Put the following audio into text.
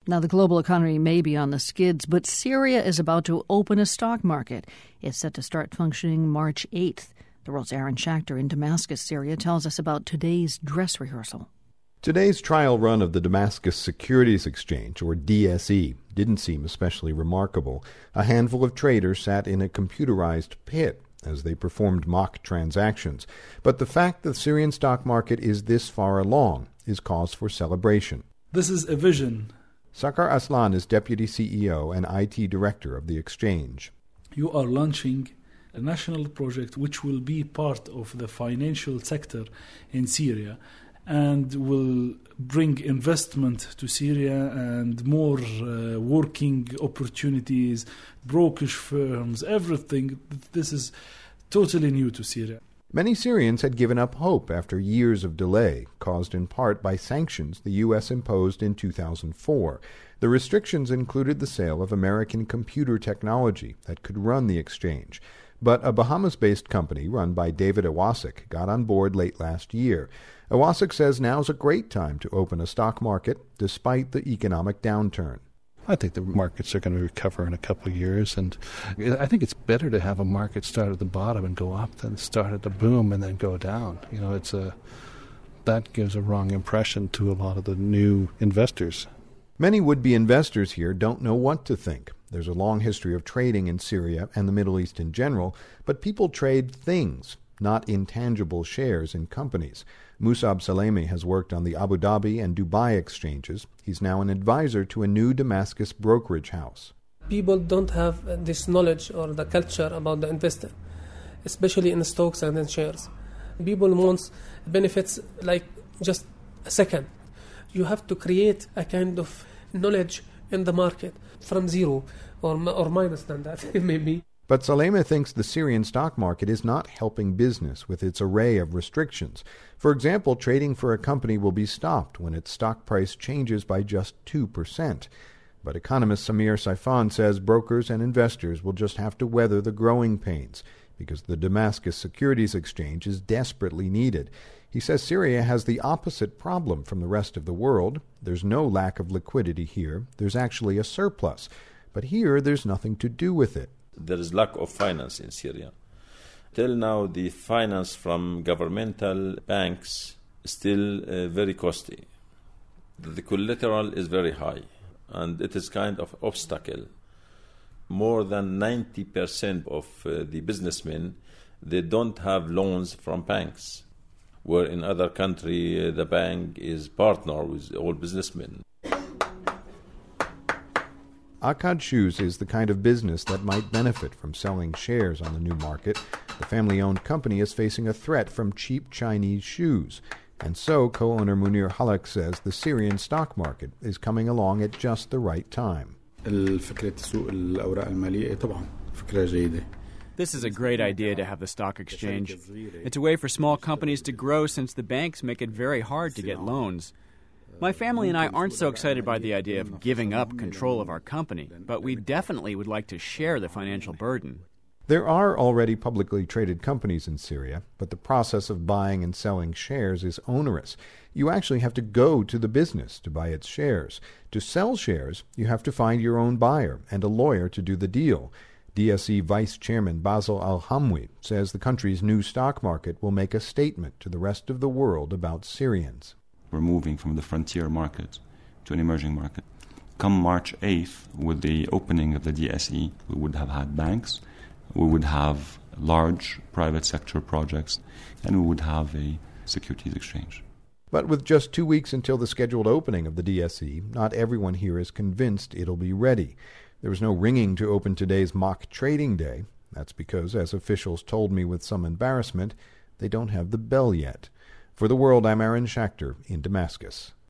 Now, the global economy may be on the skids, but Syria is about to open a stock market. It's set to start functioning March 8th. The world's Aaron Schachter in Damascus, Syria, tells us about today's dress rehearsal. Today's trial run of the Damascus Securities Exchange, or DSE, didn't seem especially remarkable. A handful of traders sat in a computerized pit as they performed mock transactions. But the fact that the Syrian stock market is this far along is cause for celebration. This is a vision. Sakar Aslan is Deputy CEO and IT Director of the exchange. You are launching a national project which will be part of the financial sector in Syria and will bring investment to Syria and more working opportunities, brokerage firms, everything. This is totally new to Syria. Many Syrians had given up hope after years of delay, caused in part by sanctions the U.S. imposed in 2004. The restrictions included the sale of American computer technology that could run the exchange. But a Bahamas-based company run by David Iwasek got on board late last year. Iwasek says now's a great time to open a stock market despite the economic downturn. I think the markets are going to recover in a couple of years, and I think it's better to have a market start at the bottom and go up than start at the boom and then go down. That gives a wrong impression to a lot of the new investors. Many would-be investors here don't know what to think. There's a long history of trading in Syria and the Middle East in general, but people trade things, not intangible shares in companies. Musab Salemi has worked on the Abu Dhabi and Dubai exchanges. He's now an advisor to a new Damascus brokerage house. People don't have this knowledge or the culture about the investor, especially in stocks and in shares. People want benefits like just a second. You have to create a kind of knowledge in the market from zero or minus than that, maybe. But Salema thinks the Syrian stock market is not helping business with its array of restrictions. For example, trading for a company will be stopped when its stock price changes by just 2%. But economist Samir Saifan says brokers and investors will just have to weather the growing pains because the Damascus Securities Exchange is desperately needed. He says Syria has the opposite problem from the rest of the world. There's no lack of liquidity here. There's actually a surplus. But here, there's nothing to do with it. There is lack of finance in Syria. Till now, the finance from governmental banks is still very costly. The collateral is very high, and it is kind of obstacle. More than 90% of the businessmen, they don't have loans from banks, where in other country the bank is partner with all businessmen. Akkad Shoes is the kind of business that might benefit from selling shares on the new market. The family-owned company is facing a threat from cheap Chinese shoes. And so, co-owner Munir Halak says the Syrian stock market is coming along at just the right time. This is a great idea to have the stock exchange. It's a way for small companies to grow since the banks make it very hard to get loans. My family and I aren't so excited by the idea of giving up control of our company, but we definitely would like to share the financial burden. There are already publicly traded companies in Syria, but the process of buying and selling shares is onerous. You actually have to go to the business to buy its shares. To sell shares, you have to find your own buyer and a lawyer to do the deal. DSE Vice Chairman Basil Al-Hamwi says the country's new stock market will make a statement to the rest of the world about Syrians. We're moving from the frontier market to an emerging market. Come March 8th, with the opening of the DSE, we would have had banks, we would have large private sector projects, and we would have a securities exchange. But with just 2 weeks until the scheduled opening of the DSE, not everyone here is convinced it'll be ready. There was no ringing to open today's mock trading day. That's because, as officials told me with some embarrassment, they don't have the bell yet. For The World, I'm Aaron Schachter in Damascus.